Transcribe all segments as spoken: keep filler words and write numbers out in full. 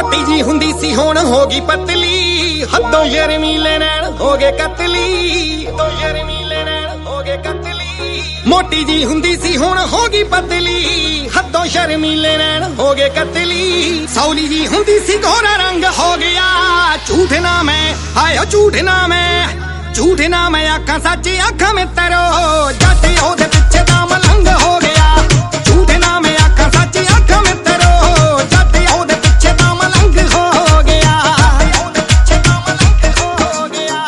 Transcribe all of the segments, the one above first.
ਮੋਟੀ ਜੀ ਹੁੰਦੀ ਸੀ ਹੁਣ ਹੋ ਗਈ ਪਤਲੀ, ਹੱਦੋਂ ਸ਼ਰਮੀਲੇ ਨੈਣ ਹੋ ਗਏ ਕਤਲੀ, ਹੱਦੋਂ ਸ਼ਰਮੀਲੇ ਨੈਣ ਹੋ ਗਏ ਕਤਲੀ। ਮੋਟੀ ਜੀ ਹੁੰਦੀ ਸੀ ਹੁਣ ਹੋ ਗਈ ਪਤਲੀ, ਹੱਦੋਂ ਸ਼ਰਮੀਲੇ ਨੈਣ ਹੋ ਗਏ ਕਤਲੀ। ਸੌਲੀ ਜੀ ਹੁੰਦੀ ਸੀ ਗੋਰਾ ਰੰਗ ਹੋ ਗਿਆ, ਝੂਠ ਨਾ ਮੈਂ ਹਾਏ ਝੂਠ ਨਾ ਮੈਂ, ਝੂਠ ਨਾ ਮੈਂ ਆਖਾਂ ਸੱਚ ਆਖਾਂ ਮਿੱਤਰੋ, ਜੱਟ ਉਹਦੇ ਪਿੱਛੇ ਦਾ ਮਲੰਗ ਹੋ ਗਿਆ। ਝੂਠ ਨਾ ਮੈਂ ਆਖਾਂ ਸੱਚ ਆਖਾਂ ਮਿੱਤਰੋ, ਜੱਟ ਉਹਦੇ ਪਿੱਛੇ ਦਾ ਮਲੰਗ ਹੋ ਗਿਆ, ਉਹਦੇ ਪਿੱਛੇ ਦਾ ਮਲੰਗ ਹੋ ਗਿਆ।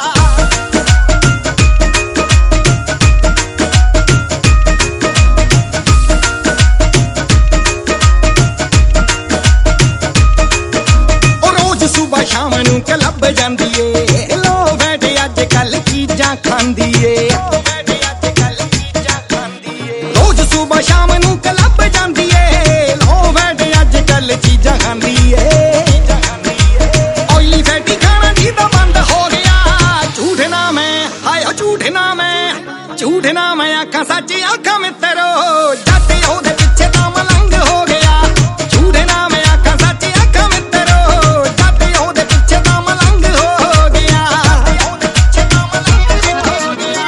ਉਹ ਰੋਜ਼ ਸੁਬਹ ਸ਼ਾਮ ਨੂੰ ਕਲੱਬ ਜਾਂਦੀ ਏ, ਲੋ ਬੈਠੇ ਅੱਜ ਕੱਲ ਚੀਜ਼ਾਂ ਖਾਂਦੀ ਏ, ਰੋਜ਼ ਸੁਬਹ ਸ਼ਾਮ ਨੂੰ ਕਲੱਬ ਜਾਂਦੀ ਏ, ਲੋ ਬੈਠੇ ਅੱਜ ਕੱਲ ਚੀਜ਼ਾਂ ਖਾਂਦੀ ਏ। ਓਇਲੀ ਫੈਟੀ ਖਾਣਾ ਦੀ ਤਾਂ ਬੰਦ ਹੋ ਗਿਆ, ਝੂਠ ਨਾ ਮੈਂ ਹਾਏ ਝੂਠ ਨਾ ਮੈਂ, ਝੂਠ ਨਾ ਮੈਂ ਆਖਾਂ ਸੱਚ ਆਖਾਂ ਮਿੱਤਰੋ, ਜੱਟ ਉਹਦੇ ਪਿੱਛੇ ਤਾਂ ਮਲੰਗ ਹੋ ਗਿਆ। ਝੂਠ ਨਾ ਮੈਂ ਆਖਾਂ ਸੱਚ ਆਖਾਂ ਮਿੱਤਰੋ, ਜੱਟ ਉਹਦੇ ਪਿੱਛੇ ਤਾਂ ਮਲੰਗ ਹੋ ਗਿਆ, ਉਹਦੇ ਪਿੱਛੇ ਤਾਂ ਮਲੰਗ ਹੋ ਗਿਆ।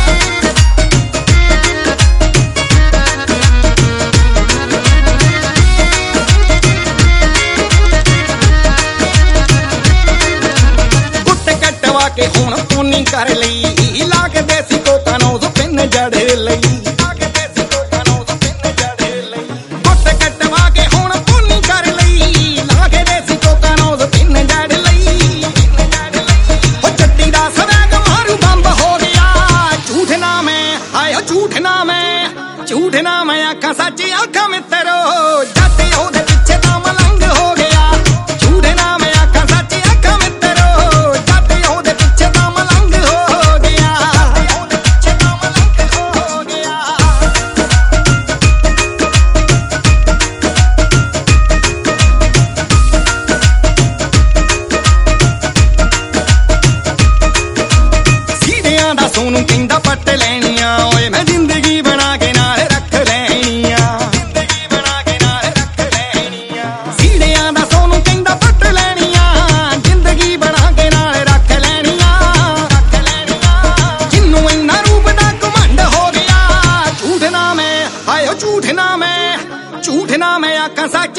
ਗੁੱਟ ਕਟਵਾ ਕੇ ਹੁਣ ਪੂਨੀ ਕਰ ਲਈ, ਲਾ ਕੇ ਦੇਸੀ ਕੋਕਾਂ ਨੂੰ ਪਿੰਨ ਜੜ ਲਈ, ਲਾ ਕੇ ਦੇਸੀ ਕੋਕਾਂ ਨੂੰ ਪਿੰਨ ਜੜ ਲਈ। ਗੁੱਟ ਕਟਵਾ ਕੇ ਹੁਣ ਪੂਨੀ ਕਰ ਲਈ, ਲਾ ਕੇ ਦੇਸੀ ਕੋਕਾਂ ਨੂੰ ਪਿੰਨ ਜੜ ਲਈ। ਉਹ ਚੱਟੀ ਦਾ ਸਵੈਗ ਮਾਰੂ ਬੰਬ ਹੋ ਗਿਆ, ਝੂਠ ਨਾ ਮੈਂ ਹਾਏ ਝੂਠ ਨਾ ਮੈਂ, ਝੂਠ ਨਾ ਮੈਂ ਆਖਾਂ ਸੱਚ ਆਖਾਂ ਮਿੱਤਰੋ, ਜੱਟ ਉਹਦੇ ਪਿੱਛੇ ਤਾਂ ਮਲੰਗ ਹੋ ਗਿਆ। ਝੂਠ ਨਾ ਮੈਂ ਆਖਾਂ ਸੱਚ ਆਖਾਂ ਮਿੱਤਰੋ, ਜੱਟ ਉਹਦੇ ਪਿੱਛੇ ਤਾਂ ਮਲੰਗ ਹੋ ਗਿਆ, ਉਹਦੇ ਪਿੱਛੇ ਤਾਂ ਮਲੰਗ ਹੋ ਗਿਆ। ਸੀੜਿਆਂ ਦਾ ਸੋਨੂੰ ਕਹਿੰਦਾ ਪੱਟ ਲੈਣੀਆਂ, ਓਏ ਮੈਂ ਜ਼ਿੰਦਗੀ ਬਣਾ ਕੇ ਨਾਲ ਰੱਖ ਲੈਣੀਆਂ, ਜ਼ਿੰਦਗੀ ਬਣਾ ਕੇ ਨਾਲ ਰੱਖ ਲੈਣੀਆਂ। ਸੀੜਿਆਂ ਦਾ ਸੋਨੂੰ ਕਹਿੰਦਾ ਪੱਟ ਲੈਣੀਆਂ, ਜ਼ਿੰਦਗੀ ਬਣਾ ਕੇ ਨਾਲ ਰੱਖ ਲੈਣੀਆਂ, ਰੱਖ ਲੈਣੀਆਂ। ਜਿੰਨੂੰ ਇੰਨਾ ਰੂਪ ਦਾ ਘਮੰਡ ਹੋ ਗਿਆ, ਝੂਠ ਨਾ ਮੈਂ ਹਾਏ ਝੂਠ ਨਾ ਮੈਂ, ਝੂਠ ਨਾ ਮੈਂ ਆਖਾਂ ਸੱਚ